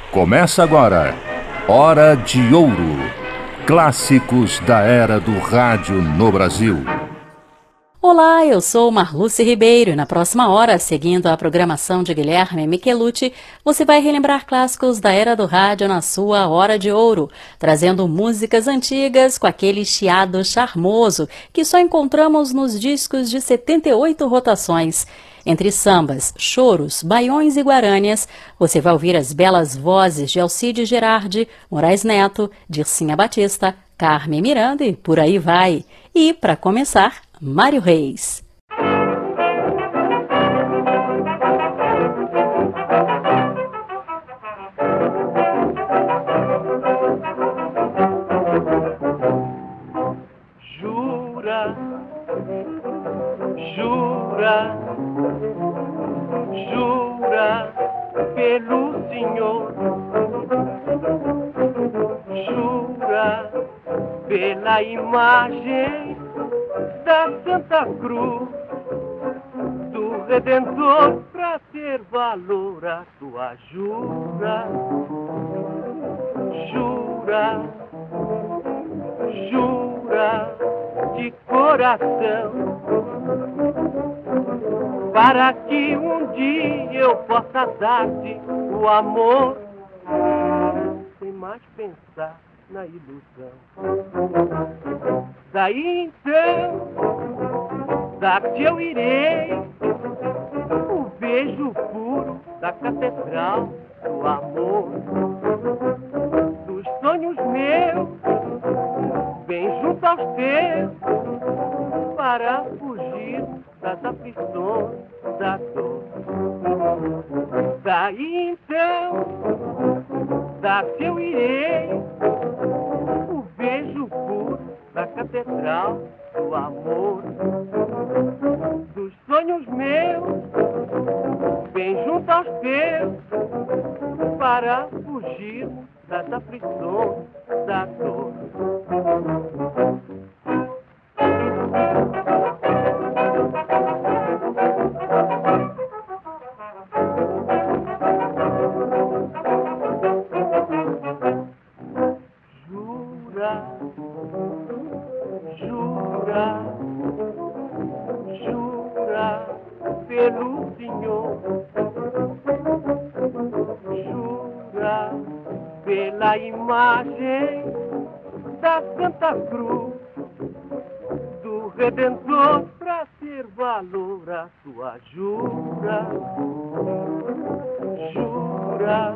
Começa agora, Hora de Ouro. Clássicos da era do rádio no Brasil. Olá, eu sou Marluce Ribeiro e na próxima hora, seguindo a programação de Guilherme Michelucci, você vai relembrar clássicos da era do rádio na sua Hora de Ouro, trazendo músicas antigas com aquele chiado charmoso que só encontramos nos discos de 78 rotações. Entre sambas, choros, baiões e guarânias, você vai ouvir as belas vozes de Alcide Gerardi, Moraes Neto, Dircinha Batista, Carmen Miranda e por aí vai. E, para começar, Mário Reis. Jura, jura, jura pelo Senhor, jura pela imagem da Santa Cruz do Redentor, pra ter valor a tua jura, jura, jura de coração, para que um dia eu possa dar-te o amor, sem mais pensar na ilusão. Daí então, dar-te eu irei o beijo puro da catedral do amor, dos sonhos meus, bem junto aos teus, para fugir das aflições da dor. Daí então, dar-te eu irei o beijo puro da catedral do amor, dos sonhos meus, bem junto aos teus, para fugir das aflições da dor. Pela imagem da Santa Cruz do Redentor, pra ter valor a tua jura, jura,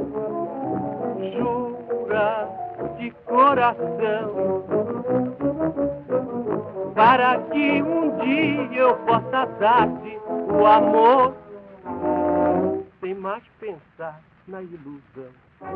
jura de coração, para que um dia eu possa dar-te o amor, sem mais pensar na ilusão.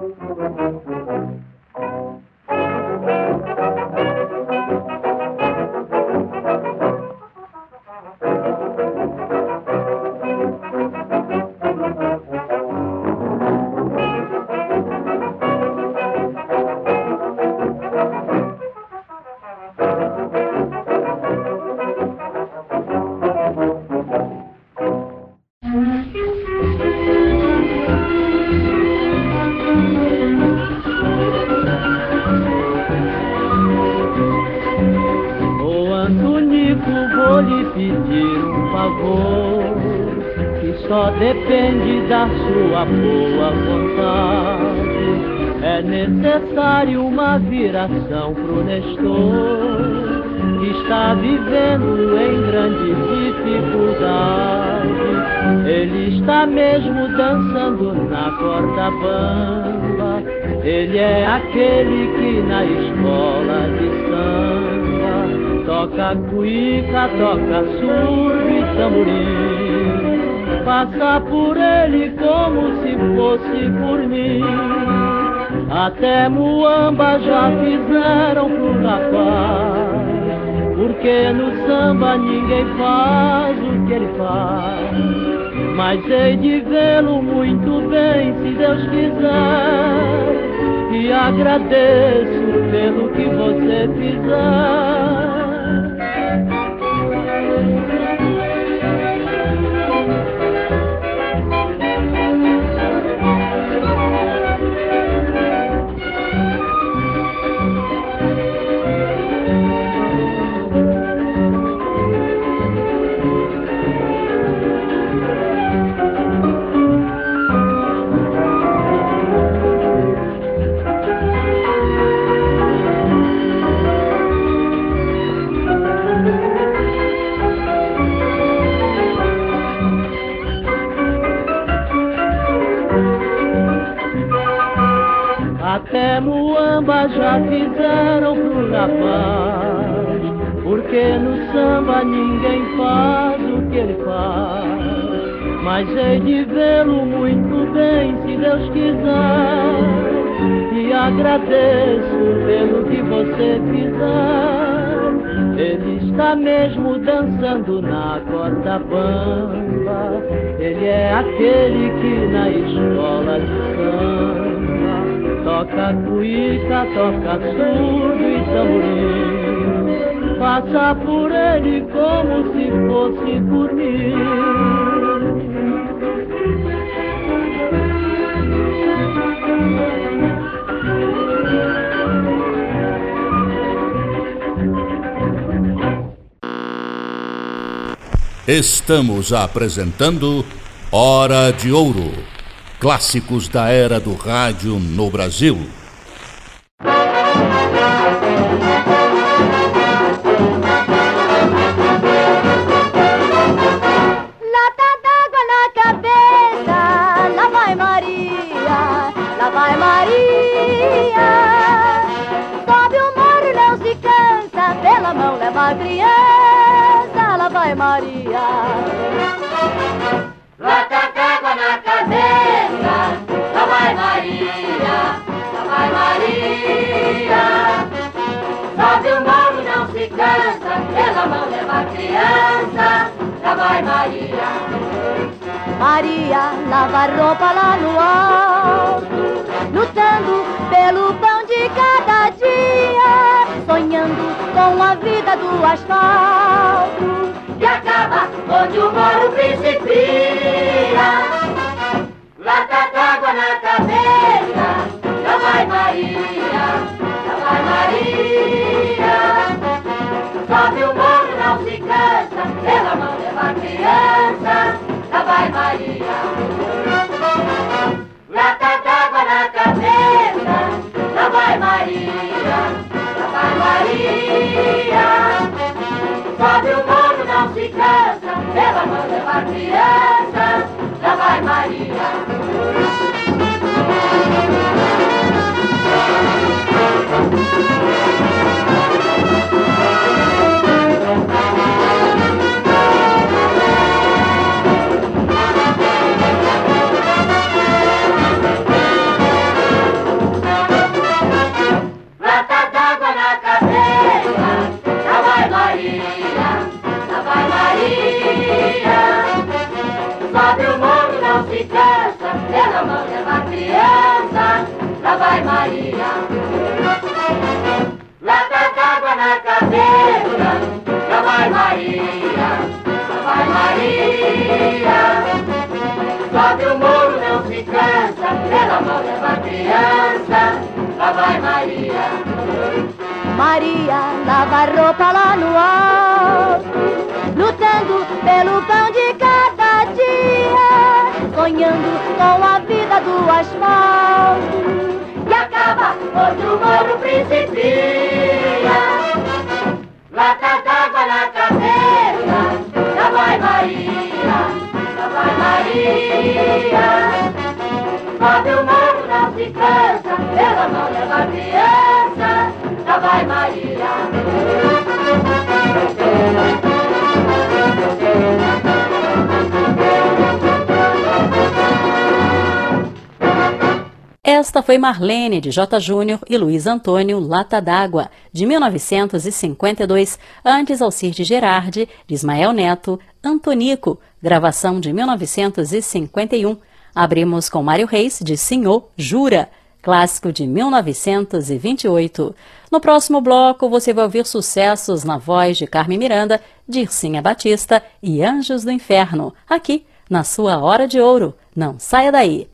Depende da sua boa vontade. É necessário uma viração pro Nestor, que está vivendo em grande dificuldade. Ele está mesmo dançando na corda bamba. Ele é aquele que na escola de samba toca cuíca, toca surdo e tamborim. Passa por ele como se fosse por mim. Até muamba já fizeram pro rapaz, porque no samba ninguém faz o que ele faz. Mas hei de vê-lo muito bem, se Deus quiser, e agradeço pelo que você fizer. até muamba já fizeram pro rapaz, porque no samba ninguém faz o que ele faz. Mas hei de vê-lo muito bem, se Deus quiser, e agradeço pelo que você fizer. Ele está mesmo dançando na corda bamba, ele é aquele que na escola de samba toca cuíca, toca surdo e tamborim. Passa por ele como se fosse por mim. Estamos apresentando Hora de Ouro, clássicos da era do rádio no Brasil. Lata d'água na cabeça, lá vai Maria, lá vai Maria. Sobe o morro, não se cansa, pela mão leva a criança, lá vai Maria. Lata d'água na cabeça, lá vai Maria, lá vai Maria. Sobe o morro, não se cansa, pela mão leva a criança, lá vai Maria. Maria lava a roupa lá no alto, lutando pelo pão de cada dia, sonhando com a vida do asfalto, que acaba onde o morro principia. Lata d'água na cabeça, lá vai Maria, lá vai Maria. Sobe o morro, não se cansa, pela mão leva a criança, lá vai Maria. Lata d'água na cabeça, lá vai Maria, lá vai Maria. Sobe o morro, não se cansa, pela mão leva a criança, lá vai Maria. Lata d'água na cabeça, lá vai Maria, lá vai Maria. Sobe o morro, não se cansa, pela mão leva a criança, lá vai Maria. Lata d'água na cabeça, lá vai Maria, lá vai Maria. Sobe o morro, não se cansa, pela mão leva a criança, lá vai Maria. Maria lava a roupa lá no alto, lutando pelo pão de cada dia, sonhando com a vida do asfalto, que acaba onde o morro principia. Lata d'água na cabeça, lá vai Maria, lá vai Maria. Sobe o morro, não se cansa, pela mão leva a criança, lá vai Maria. Esta foi Marlene, de J. Júnior, e Luiz Antônio, Lata d'Água, de 1952, antes Alcide Gerardi, de Ismael Neto, Antonico, gravação de 1951. Abrimos com Mário Reis, de Senhor Jura, clássico de 1928. No próximo bloco, você vai ouvir sucessos na voz de Carmen Miranda, Dircinha Batista e Anjos do Inferno, aqui na sua Hora de Ouro. Não saia daí!